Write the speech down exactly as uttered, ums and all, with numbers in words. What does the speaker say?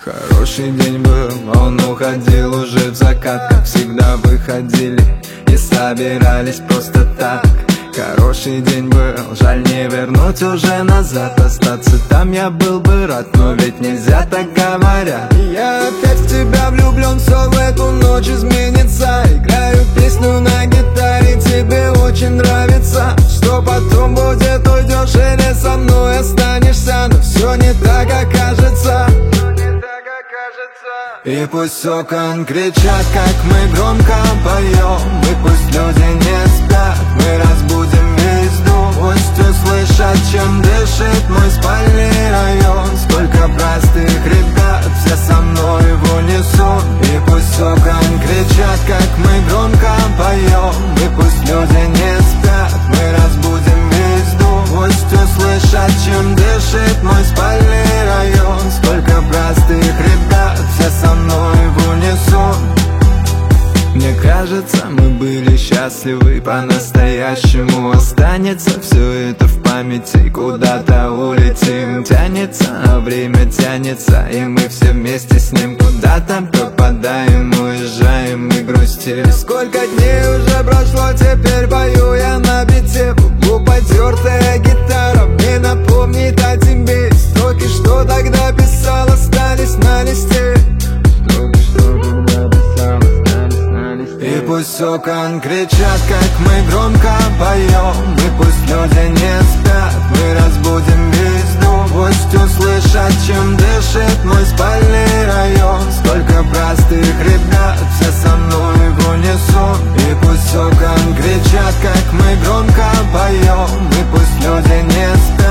Хороший день был, он уходил уже в закат. Как всегда выходили и собирались просто так. Хороший день был, жаль не вернуть уже назад. Остаться там я был бы рад, но ведь нельзя, так говорят. Я опять в тебя влюблен, все в эту ночь изменится. Играю песню на гитаре, тебе очень нравится. Что потом будет, уйдешь или со мной останешься. Но все не так, как кажется. И пусть окон кричат, как мы громко поем. И пусть люди не спят, мы разбудим весь дом. Пусть услышат, чем дышит мой спальный район. Сколько простых ребят, все со мной в унисон. И пусть окон кричат, как мы громко поем. И пусть люди не спят, мы разбудим весь дом. Пусть услышат, чем дышит мой спальный район. Сколько простых ребят, все со мной в унисон. Мне кажется, мы были счастливы по-настоящему. Останется все это в памяти, куда-то улетим. Тянется, а время тянется, и мы все вместе с ним куда-то пропадаем, уезжаем и грустим. Сколько дней уже прошло, теперь пою я на бите. В углу потертая гитара мне напомнит о тебе. Строки, что тогда писал, остались на листе. И пусть окон кричат, как мы громко поем. И пусть люди не спят, мы разбудим весь дом. Пусть услышат, чем дышит мой спальный район. Сколько простых ребят, все со мной в унисон. И пусть окон кричат, как мы громко поем. И пусть люди не спят.